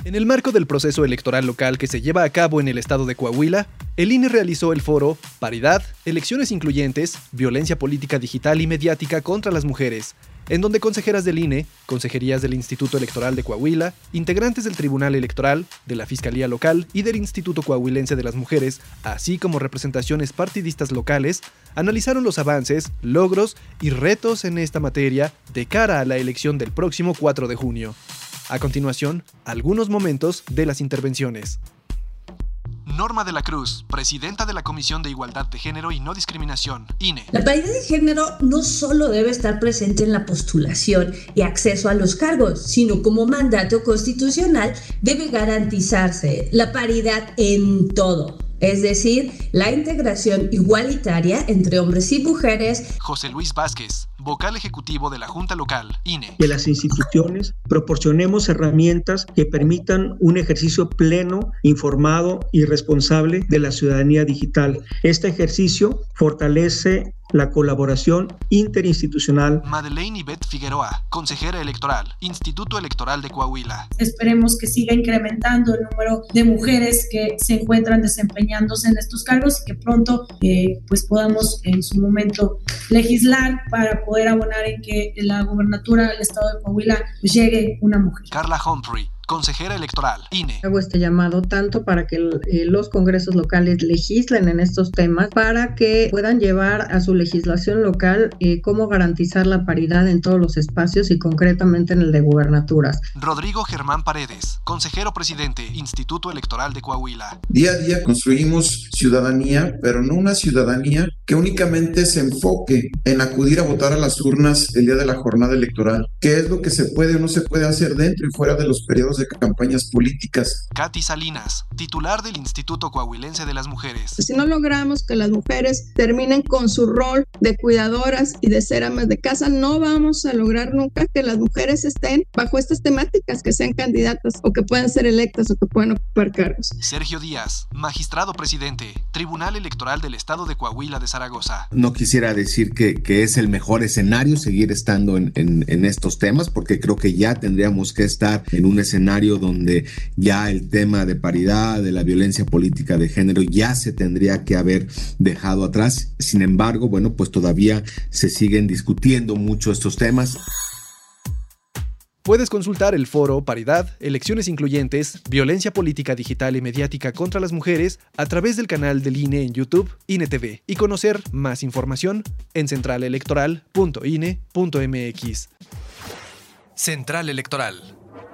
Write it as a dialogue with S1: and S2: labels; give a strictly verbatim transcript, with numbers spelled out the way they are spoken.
S1: En el marco del proceso electoral local que se lleva a cabo en el estado de Coahuila, el I N E realizó el foro Paridad, Elecciones Incluyentes, Violencia Política Digital y Mediática contra las Mujeres, en donde consejeras del I N E, consejerías del Instituto Electoral de Coahuila, integrantes del Tribunal Electoral, de la Fiscalía Local y del Instituto Coahuilense de las Mujeres, así como representaciones partidistas locales, analizaron los avances, logros y retos en esta materia de cara a la elección del próximo cuatro de junio. A continuación, algunos momentos de las intervenciones. Norma de la Cruz, presidenta de la Comisión de Igualdad de Género y No Discriminación, I N E.
S2: La paridad de género no solo debe estar presente en la postulación y acceso a los cargos, sino como mandato constitucional debe garantizarse la paridad en todo. Es decir, la integración igualitaria entre hombres y mujeres.
S1: José Luis Vázquez, vocal ejecutivo de la Junta Local, I N E.
S3: Que las instituciones proporcionemos herramientas que permitan un ejercicio pleno, informado y responsable de la ciudadanía digital. Este ejercicio fortalece la colaboración interinstitucional.
S1: Madeleine Ivette Figueroa, consejera electoral, Instituto Electoral de Coahuila.
S4: Esperemos que siga incrementando el número de mujeres que se encuentran desempeñándose en estos cargos y que pronto eh, pues podamos en su momento legislar para poder abonar en que la gubernatura del estado de Coahuila pues, llegue una mujer.
S1: Carla Humphrey, consejera electoral, I N E.
S5: Hago este llamado tanto para que eh, los congresos locales legislen en estos temas, para que puedan llevar a su legislación local eh, cómo garantizar la paridad en todos los espacios y concretamente en el de gubernaturas.
S1: Rodrigo Germán Paredes, consejero presidente, Instituto Electoral de Coahuila.
S6: Día a día construimos ciudadanía, pero no una ciudadanía que únicamente se enfoque en acudir a votar a las urnas el día de la jornada electoral. ¿Qué es lo que se puede o no se puede hacer dentro y fuera de los periodos de campañas políticas?
S1: Katy Salinas, titular del Instituto Coahuilense de las Mujeres.
S7: Si no logramos que las mujeres terminen con su rol de cuidadoras y de ser amas de casa, no vamos a lograr nunca que las mujeres estén bajo estas temáticas, que sean candidatas o que puedan ser electas o que puedan ocupar cargos.
S1: Sergio Díaz, magistrado presidente, Tribunal Electoral del Estado de Coahuila de Zaragoza.
S8: No quisiera decir que, que es el mejor escenario seguir estando en, en, en estos temas, porque creo que ya tendríamos que estar en un escenario donde ya el tema de paridad, de la violencia política de género, ya se tendría que haber dejado atrás. Sin embargo, bueno, pues todavía se siguen discutiendo mucho estos temas.
S1: Puedes consultar el foro Paridad, Elecciones Incluyentes, Violencia Política Digital y Mediática contra las Mujeres a través del canal del I N E en YouTube, I N E T V, y conocer más información en central electoral punto i n e punto m x. Central Electoral.